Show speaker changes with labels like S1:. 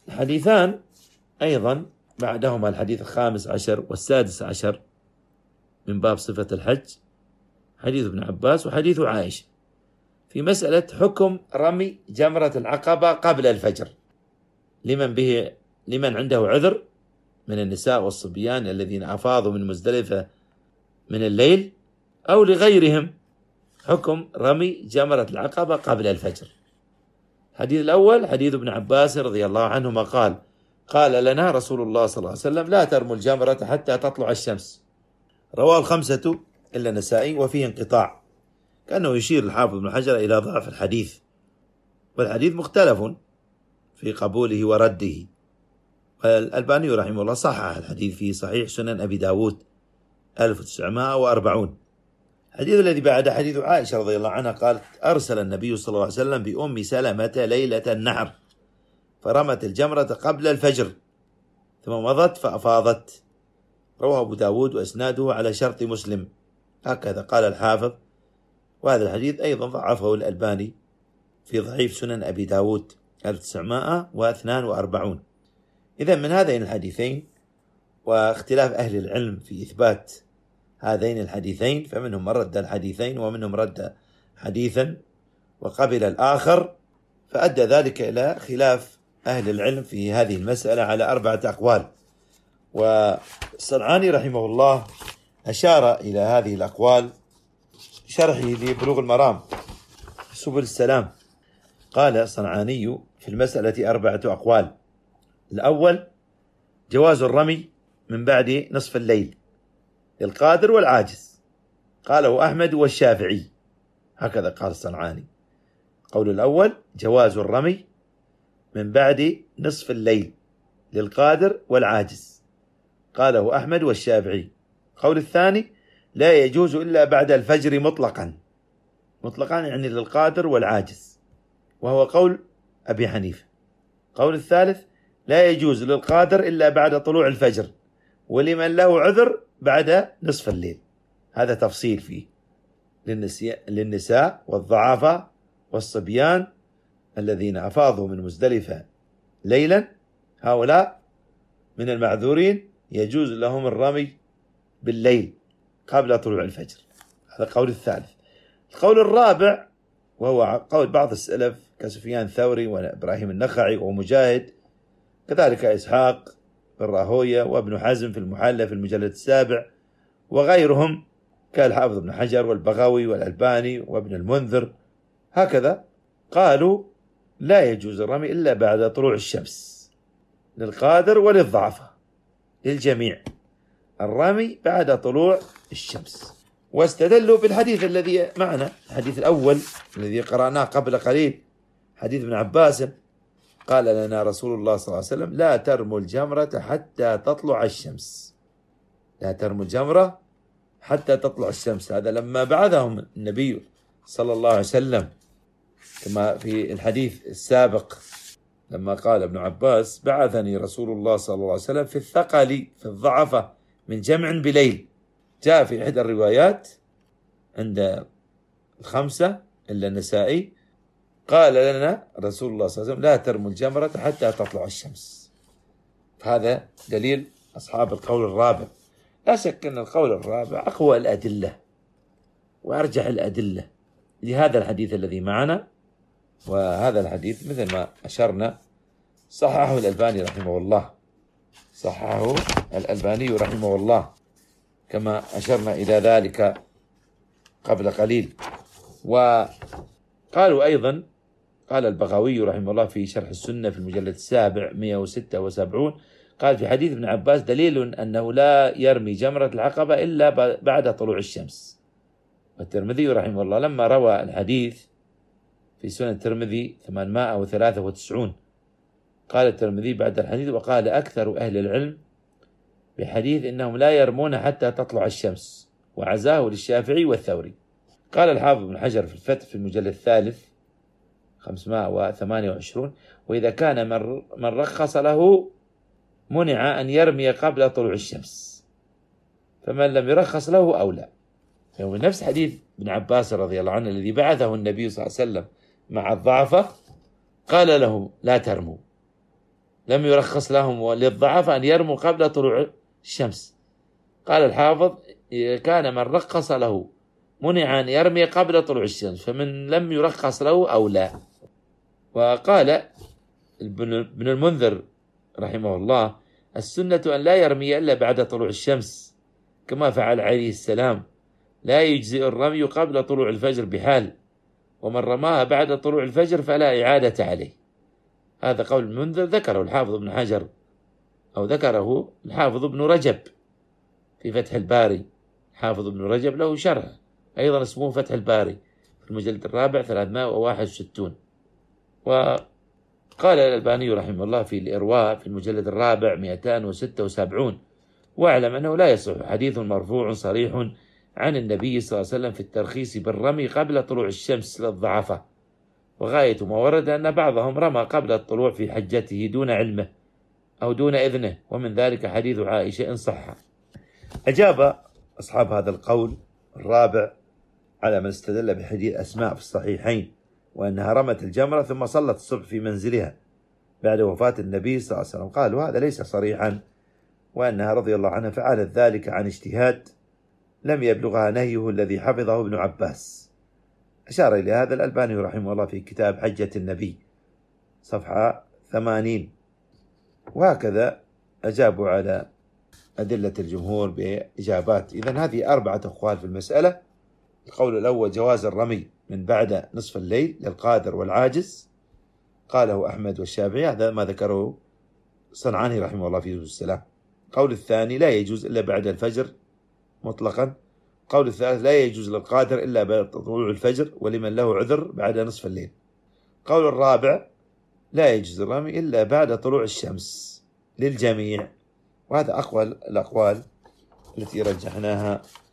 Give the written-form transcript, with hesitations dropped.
S1: الحديثان أيضا بعدهما الحديث 15 و16 من باب صفة الحج، حديث ابن عباس وحديث عائشة في مسألة حكم رمي جمرة العقبة قبل الفجر لمن عنده عذر من النساء والصبيان الذين أفاضوا من مزدلفة من الليل، أو لغيرهم حكم رمي جمرة العقبة قبل الفجر. الحديث الأول حديث ابن عباس رضي الله عنهما قال لنا رسول الله صلى الله عليه وسلم: لا ترموا الجمرة حتى تطلع الشمس. رواه الخمسة إلا النسائي وفيه انقطاع، كأنه يشير الحافظ ابن حجر إلى ضعف الحديث، والحديث مختلف في قبوله ورده. والألباني رحمه الله صحح الحديث في صحيح سنن أبي داود 1940. الحديث الذي بعد حديث عائشة رضي الله عنها قالت: أرسل النبي صلى الله عليه وسلم بأم سلمة ليلة النحر فرمت الجمرة قبل الفجر ثم مضت فأفاضت. رواه أبو داود وإسناده على شرط مسلم، هكذا قال الحافظ. وهذا الحديث أيضا ضعفه الألباني في ضعيف سنن أبي داود 1942. إذن من هذين الحديثين واختلاف أهل العلم في إثبات هذين الحديثين، فمنهم من رد الحديثين ومنهم رد حديثا وقبل الآخر، فأدى ذلك إلى خلاف أهل العلم في هذه المسألة على 4 أقوال. والصنعاني رحمه الله أشار إلى هذه الأقوال شرحه لبلوغ المرام سبل السلام. قال الصنعاني في المسألة 4 أقوال. الأول: جواز الرمي من بعد نصف الليل للقادر والعاجز، قاله أحمد والشافعي، هكذا قال الصنعاني. قول الأول: جواز الرمي من بعد نصف الليل للقادر والعاجز، قاله أحمد والشافعي. قول الثاني: لا يجوز إلا بعد الفجر مطلقا يعني للقادر والعاجز، وهو قول أبي حنيفة. قول الثالث: لا يجوز للقادر إلا بعد طلوع الفجر، ولمن له عذر بعد نصف الليل. هذا تفصيل فيه للنساء والضعافة والصبيان الذين أفاضوا من مزدلفة ليلا، هؤلاء من المعذورين يجوز لهم الرمي بالليل قبل طلوع الفجر. هذا قول الثالث. القول الرابع وهو قول بعض السلف كسفيان الثوري وإبراهيم النخعي ومجاهد، كذلك إسحاق بن راهويه وابن حزم في المحلى في المجلد 7، وغيرهم كالحافظ ابن حجر والبغوي والألباني وابن المنذر، هكذا قالوا لا يجوز الرمي إلا بعد طلوع الشمس للقادر وللضعفاء، للجميع الرمي بعد طلوع الشمس. واستدلوا بالحديث الذي معنا، الحديث الأول الذي قرأناه قبل قليل، حديث ابن عباس قال لنا رسول الله صلى الله عليه وسلم: لا ترموا الجمرة حتى تطلع الشمس. لا ترموا الجمرة حتى تطلع الشمس. هذا لما بعثهم النبي صلى الله عليه وسلم، كما في الحديث السابق لما قال ابن عباس: بعثني رسول الله صلى الله عليه وسلم في الثقل في الضعفة من جمع بليل. جاء في إحدى الروايات عند 5 إلا النسائي قال لنا رسول الله صلى الله عليه وسلم: لا ترموا الجمرة حتى تطلع الشمس. هذا دليل أصحاب القول الرابع. لا شك أن القول الرابع أقوى الأدلة وأرجح الأدلة لهذا الحديث الذي معنا. وهذا الحديث مثل ما أشرنا صححه الألباني رحمه الله، صححه الألباني رحمه الله كما أشرنا إلى ذلك قبل قليل. وقالوا أيضا، قال البغوي رحمه الله في شرح السنة في المجلد 7 176، قال في حديث ابن عباس: دليل أنه لا يرمي جمرة العقبة إلا بعد طلوع الشمس. والترمذي رحمه الله لما روى الحديث في سنن الترمذي 893، قال الترمذي بعد الحديث: وقال أكثر أهل العلم بحديث إنهم لا يرمون حتى تطلع الشمس، وعزاه للشافعي والثوري. قال الحافظ بن حجر في الفتح في المجلد 3 528: وإذا كان من رخص له منع أن يرمي قبل طلوع الشمس، فمن لم يرخص له أولى. يعني من نفس حديث ابن عباس رضي الله عنه الذي بعثه النبي صلى الله عليه وسلم مع الضعفة، قال له: لا ترموا، لم يرخص لهم للضعف أن يرموا قبل طلوع الشمس. قال الحافظ: كان من رخص له منع أن يرمي قبل طلوع الشمس، فمن لم يرخص له أولى. وقال ابن المنذر رحمه الله: السنة أن لا يرمي إلا بعد طلوع الشمس، كما فعل عليه السلام، لا يجزئ الرمي قبل طلوع الفجر بحال، ومن رماها بعد طلوع الفجر فلا إعادة عليه. هذا قول المنذر، ذكره الحافظ ابن حجر، أو ذكره الحافظ ابن رجب في فتح الباري. حافظ ابن رجب له شرح أيضا اسمه فتح الباري في المجلد الرابع 361. وقال الألباني رحمه الله في الإرواء في المجلد الرابع 276: واعلم أنه لا يصح حديث مرفوع صريح عن النبي صلى الله عليه وسلم في الترخيص بالرمي قبل طلوع الشمس للضعفاء، وغاية ما ورد أن بعضهم رمى قبل الطلوع في حجته دون علمه أو دون إذنه، ومن ذلك حديث عائشة إن صح. أجاب أصحاب هذا القول الرابع على من استدل بحديث أسماء في الصحيحين وأنها رمت الجمرة ثم صلت الصبح في منزلها بعد وفاة النبي صلى الله عليه وسلم، قالوا هذا ليس صريحا، وأنها رضي الله عنها فعلت ذلك عن اجتهاد لم يبلغها نهيه الذي حفظه ابن عباس. أشار إلى هذا الألباني رحمه الله في كتاب حجة النبي صفحة 80. وهكذا أجابوا على أدلة الجمهور بإجابات. إذن هذه 4 أقوال في المسألة. القول الأول: جواز الرمي من بعد نصف الليل للقادر والعاجز، قاله أحمد والشافعي، هذا ما ذكره صنعاني رحمه الله في السلام. القول الثاني: لا يجوز إلا بعد الفجر مطلقا. القول الثالث: لا يجوز للقادر إلا بعد طلوع الفجر ولمن له عذر بعد نصف الليل. القول الرابع: لا يجوز الرمي إلا بعد طلوع الشمس للجميع. وهذا أقوى الأقوال التي رجحناها